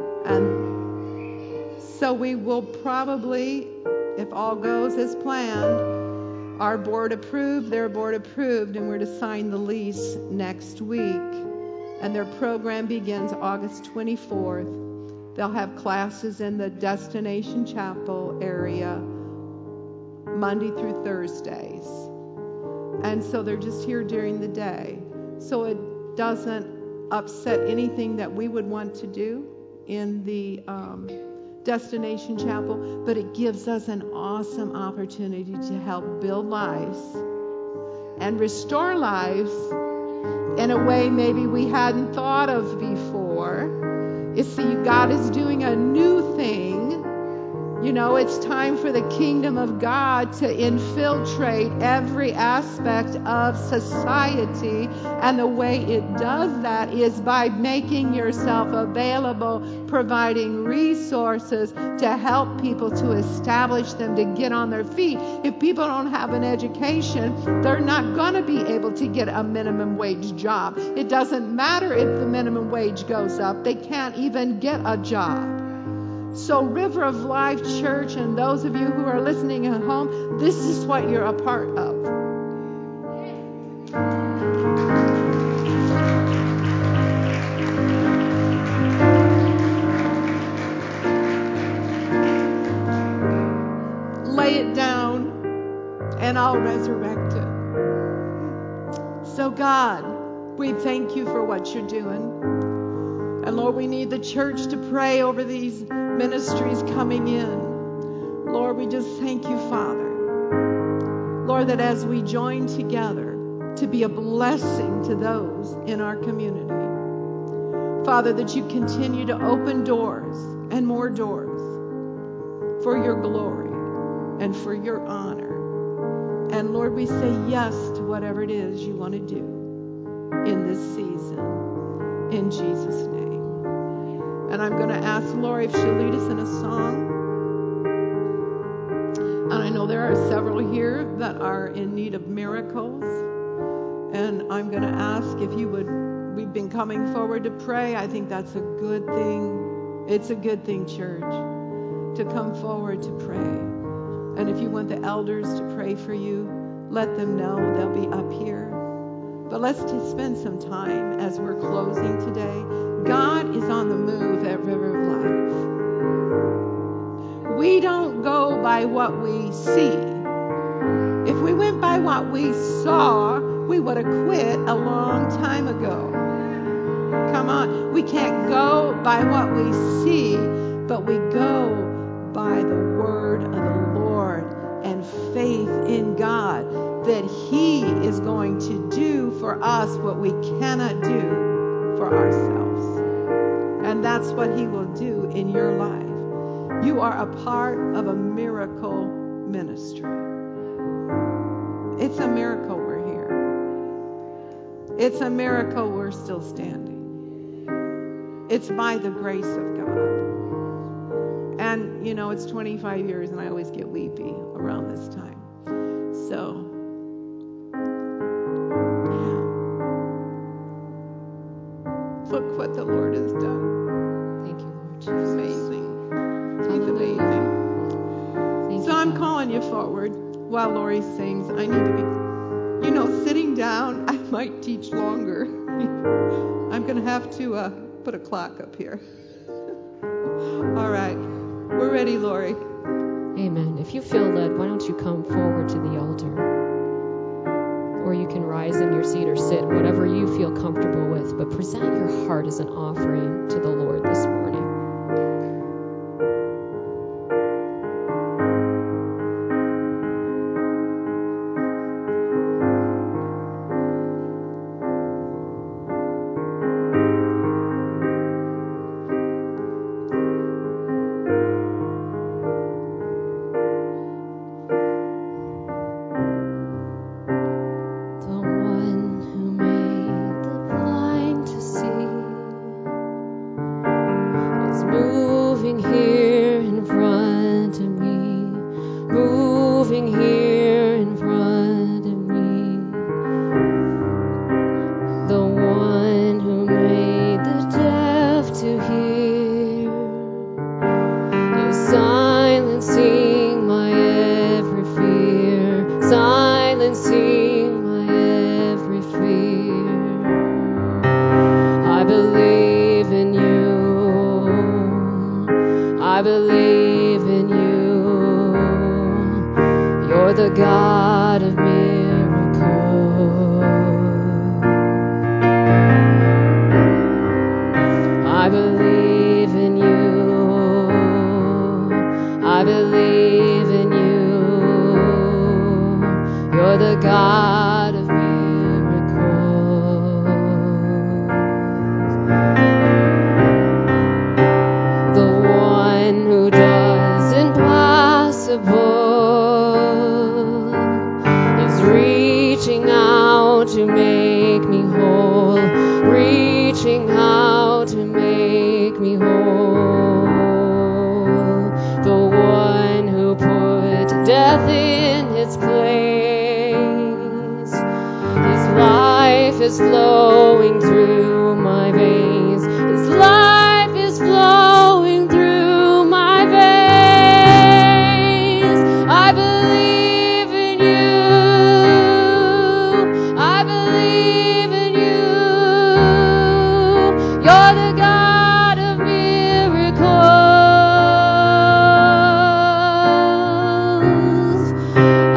And so we will probably, if all goes as planned, our board approved, their board approved, and we're to sign the lease next week. And their program begins August twenty-fourth. They'll have classes in the Destination Chapel area Monday through Thursdays. And so they're just here during the day. So it doesn't upset anything that we would want to do in the um, Destination Chapel, but it gives us an awesome opportunity to help build lives and restore lives in a way maybe we hadn't thought of before. You see, God is doing a new thing. You know, it's time for the kingdom of God to infiltrate every aspect of society. And the way it does that is by making yourself available, providing resources to help people to establish them, to get on their feet. If people don't have an education, they're not going to be able to get a minimum wage job. It doesn't matter if the minimum wage goes up. They can't even get a job. So River of Life Church and those of you who are listening at home, this is what you're a part of. Lay it down and I'll resurrect it. So God, we thank you for what you're doing. And Lord, we need the church to pray over these ministries coming in. Lord, we just thank you, Father. Lord, that as we join together to be a blessing to those in our community. Father, that you continue to open doors and more doors for your glory and for your honor. And Lord, we say yes to whatever it is you want to do in this season. In Jesus' name. And I'm going to ask Lori if she'll lead us in a song. And I know there are several here that are in need of miracles. And I'm going to ask if you would, we've been coming forward to pray. I think that's a good thing. It's a good thing, church, to come forward to pray. And if you want the elders to pray for you, let them know. They'll be up here. But let's just spend some time as we're closing today. God is on the move at River of Life. We don't go by what we see. If we went by what we saw, we would have quit a long time ago. Come on. We can't go by what we see, but we go by the word of the Lord and faith in God that He is going to do for us what we cannot do for ourselves. And that's what He will do in your life. You are a part of a miracle ministry. It's a miracle we're here. It's a miracle we're still standing. It's by the grace of God. And, you know, it's twenty-five years and I always get weepy around this time. So, yeah. Look what the Lord has done. Thank you, Lord Jesus. It's amazing. He's Hallelujah. amazing. Thank So you, I'm God. calling you forward while Lori sings. I need to be, you know, sitting down, I might teach longer. I'm going to have to uh, put a clock up here. All right. We're ready, Lori. Amen. If you feel led, why don't you come forward to the altar? Or you can rise in your seat or sit, whatever you feel comfortable with. But present your heart as an offering to the Lord this morning.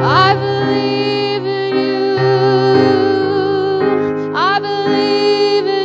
I believe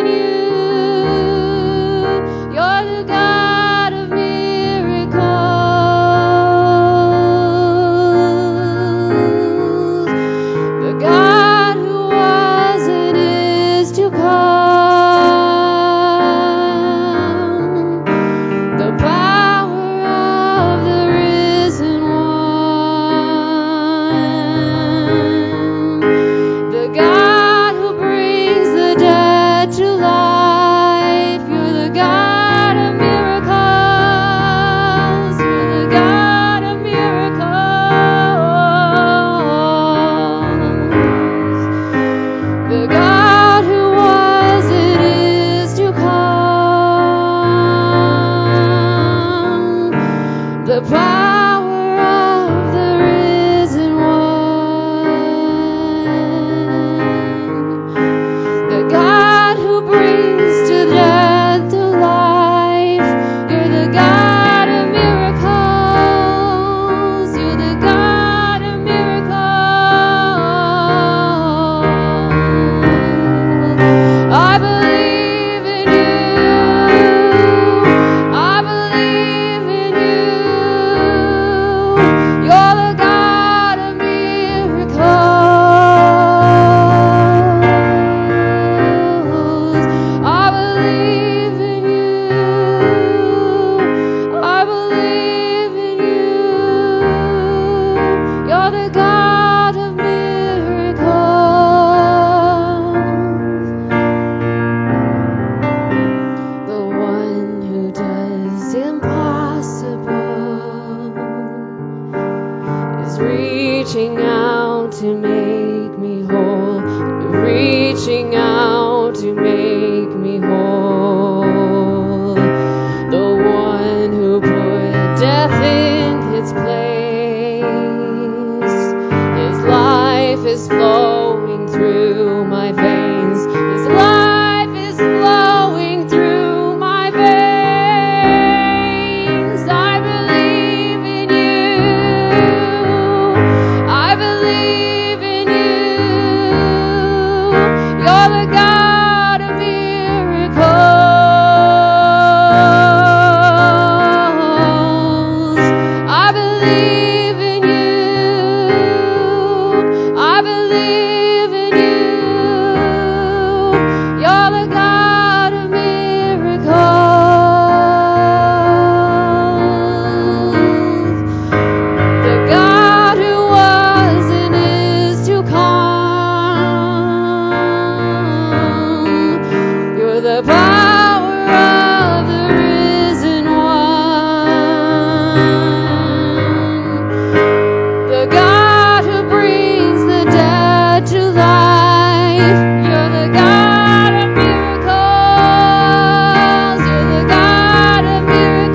The God who was and is to come. The power of the risen one. The God who brings to death to life. You're the God of miracles. You're the God of miracles. I believe in you. I believe in you. You're the God of miracles. I believe in you. I believe in you. You're the God of miracles. The one who does impossible is reaching out to make me whole, reaching out to make me whole. The one who put death in its place. His life is flowing through my veins. His life is flowing through my veins. I believe in you. I believe in you. You're the God of miracles. I believe in you. I believe in you. You're the God of miracles. The God who was and is to come. You're the power of the risen one. The God who brings the dead to life. You're the God of miracles. You're the God of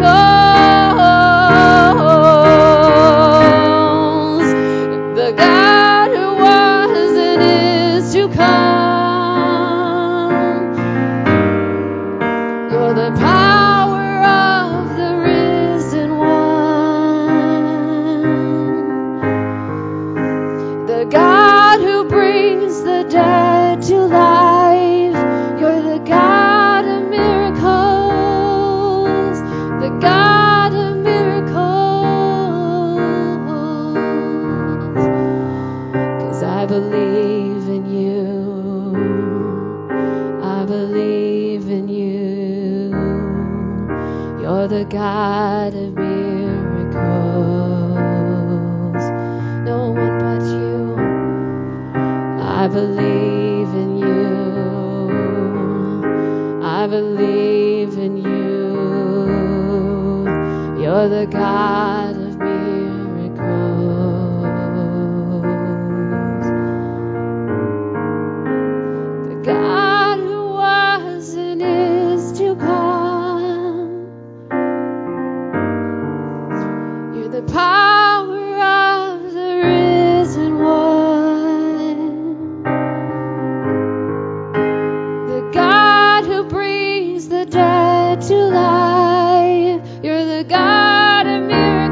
miracles. The God who was and is to come. You're the power of the risen one. The God who brings the dead to life. You're the God of miracles. The God of miracles. 'Cause I believe in you. I believe in you. You're the God of miracles. No one but you. I believe in you. I believe in you. You're the God of miracles. The God who was and is to come. You're the power of the risen one. The God who brings the dead to life. You're the God of miracles.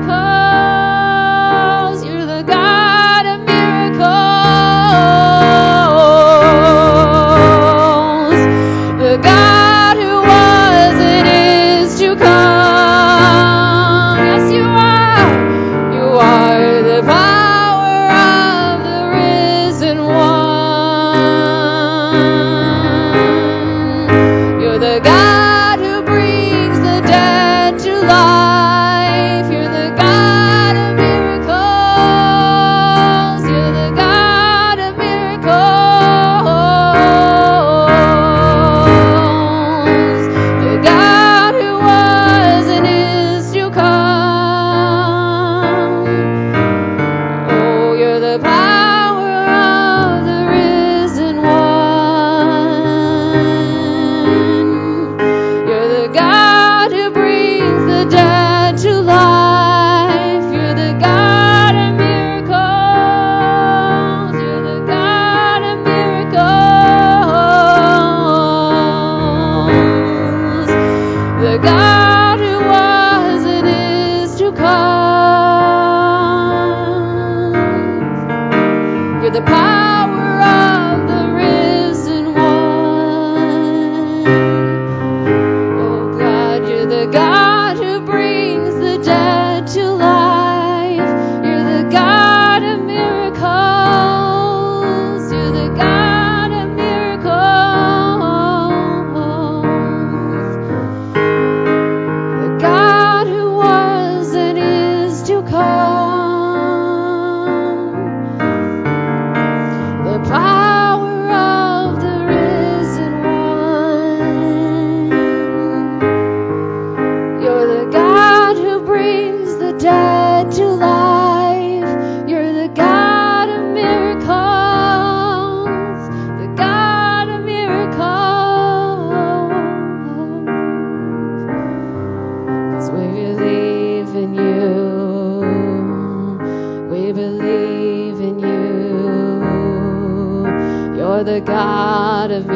God of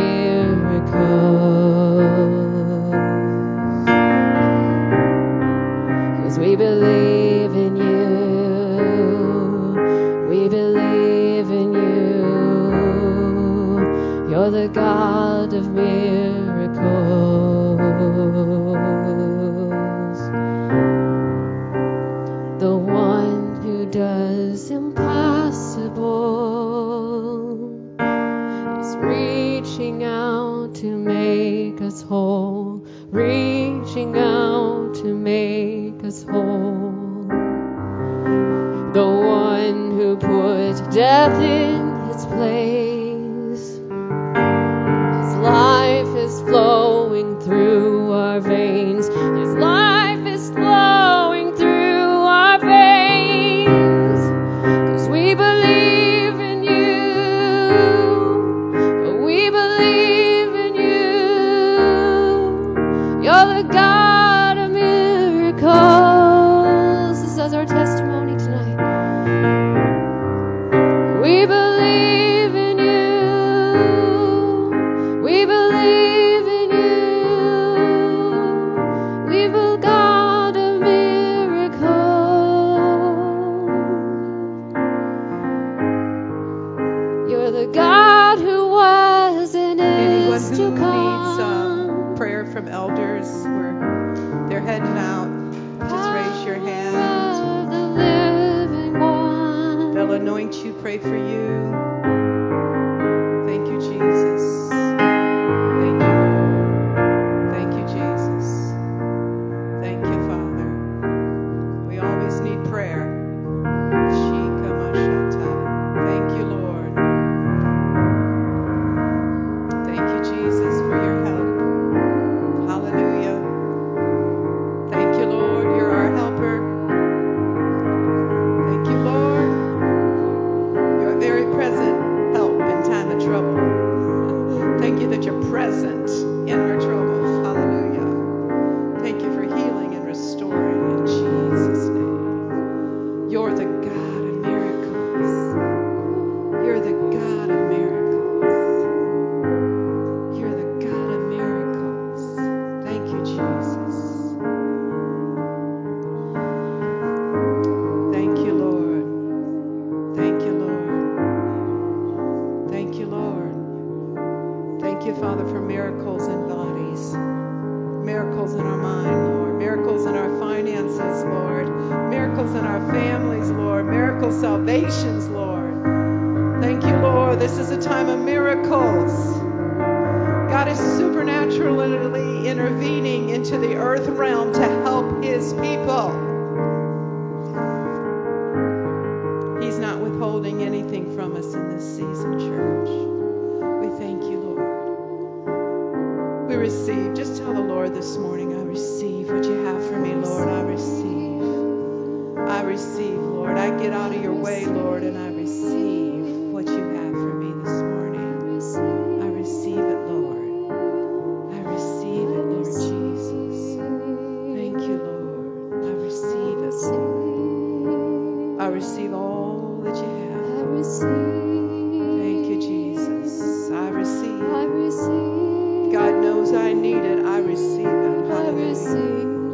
miracles. 'Cause we believe in you. We believe in you. You're the God of miracles. The one who does impossible is reaching out to make us whole, reaching out to make us whole. The one who put death in its place. His life is flowing through our veins. His life is flowing through our veins. 'Cause we believe in you. We believe in you. You're the God of miracles. This is our testimony tonight. We believe in you. We believe in you. We will God of miracles. You're the God who was and Anyone is who to needs come. uh, prayer from elders, where they're heading out, just raise your hand. Of the living one. They'll anoint you, pray for you. Thank you, Jesus. Thank you, Lord. Thank you, Jesus. Thank you, Father. We always need prayer. Shikamashata. Thank you, Lord. Thank you, Jesus, for your help. Hallelujah. Thank you, Lord. You're our helper. Thank you, Lord. You're a very present help in time of trouble. Thank you that you're present in our troubles. Hallelujah. Thank you for healing and restoring in Jesus' name. You're the God of miracles. You're the God of miracles. You're the God of miracles. Thank you, Jesus. Thank you, Lord. Thank you, Lord. Thank you, Lord. Thank you, Father, for miracles in bodies, miracles in our mind, Lord, miracles in our finances, Lord, miracles in our families, Lord, miracle salvations, Lord. Thank you, Lord. This is a time of miracles. God is supernaturally intervening into the earth realm to help his people. He's not withholding anything from us in this season, church. We thank you, Lord. We receive. Just tell the Lord this morning, I receive what you have for me, Lord. I receive. I receive, Lord. I get out of your way, Lord, and I receive what you have for me this morning. I receive it, Lord. I receive it, Lord Jesus. Thank you, Lord. I receive it, Lord. I receive all that you have. Thank you, Jesus. I receive. God knows I need it. I receive it. Hallelujah.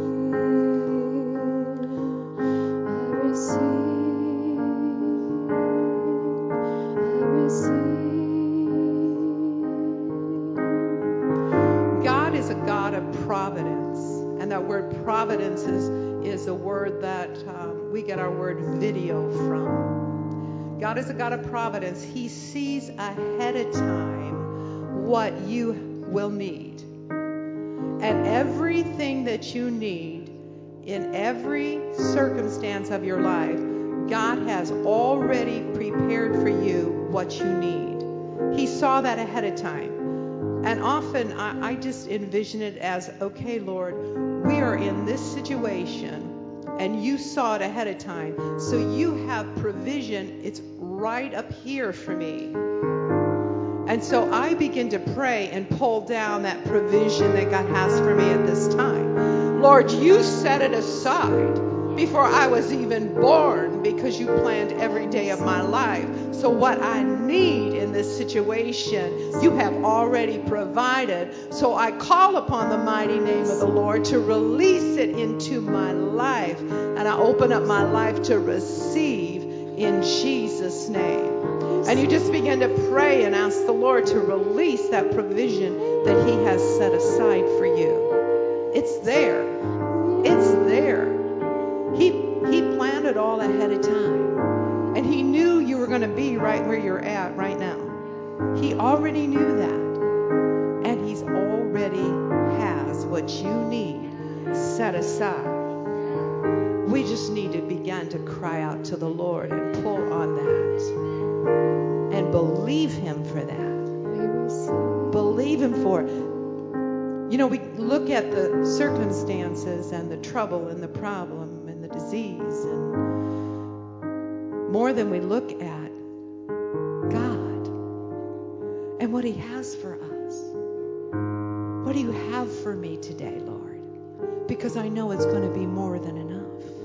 God is a God of providence. And that word providence is, is a word that um, we get our word video from. God is a God of providence. He sees ahead of time what you will need. And everything that you need in every circumstance of your life, God has already prepared for you what you need. He saw that ahead of time. And often I, I just envision it as, okay, Lord, we are in this situation and you saw it ahead of time. So you have provision. It's right up here for me. And so I begin to pray and pull down that provision that God has for me at this time. Lord, you set it aside before I was even born because you planned every day of my life. So what I need in this situation, you have already provided. So I call upon the mighty name of the Lord to release it into my life. And I open up my life to receive in Jesus' name. And you just begin to pray and ask the Lord to release that provision that He has set aside for you. It's there. It's there. He, he planned it all ahead of time. And He knew you were going to be right where you're at right now. He already knew that. And He's already has what you need set aside. We just need to begin to cry out to the Lord and pull on that. And believe Him for that. Believe Him for it. You know, we look at the circumstances and the trouble and the problem and the disease, and more than we look at God and what He has for us. What do you have for me today, Lord? Because I know it's going to be more than enough.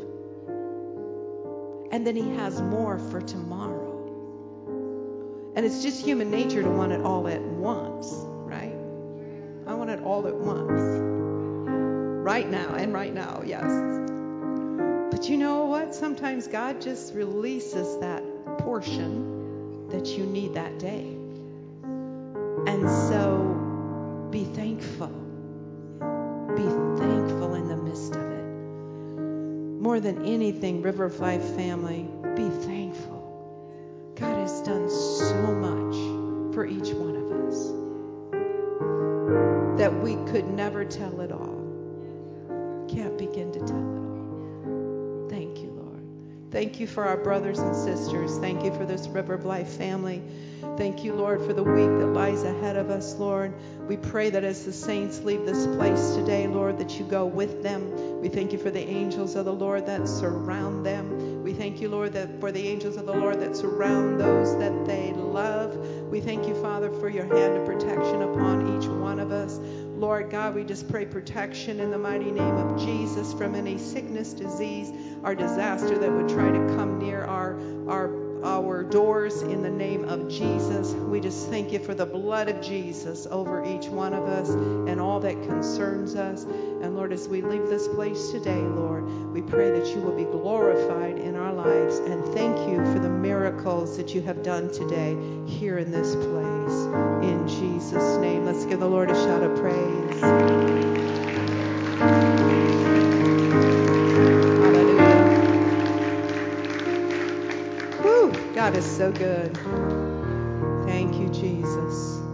And then He has more for tomorrow. And it's just human nature to want it all at once, right? I want it all at once. Right now, and right now, yes. But you know what? Sometimes God just releases that portion that you need that day. And so be thankful. Be thankful in the midst of it. More than anything, River of Life family, be thankful. God has done so much for each one of us that we could never tell it all. Can't begin to tell it all. Thank you, Lord. Thank you for our brothers and sisters. Thank you for this River of Life family. Thank you, Lord, for the week that lies ahead of us, Lord. We pray that as the saints leave this place today, Lord, that you go with them. We thank you for the angels of the Lord that surround them. We thank you, Lord, that for the angels of the Lord that surround those that they love. We thank you, Father, for your hand of protection upon each one of us. Lord God, we just pray protection in the mighty name of Jesus from any sickness, disease, or disaster that would try to come near our, our, our doors in the name of Jesus. We just thank you for the blood of Jesus over each one of us and all that concerns us. And Lord, as we leave this place today, Lord, we pray that you will be glorified in our lives. And thank you for the miracles that you have done today here in this place. In Jesus' name, let's give the Lord a shout of praise. Hallelujah. Whew, God is so good. Thank you, Jesus.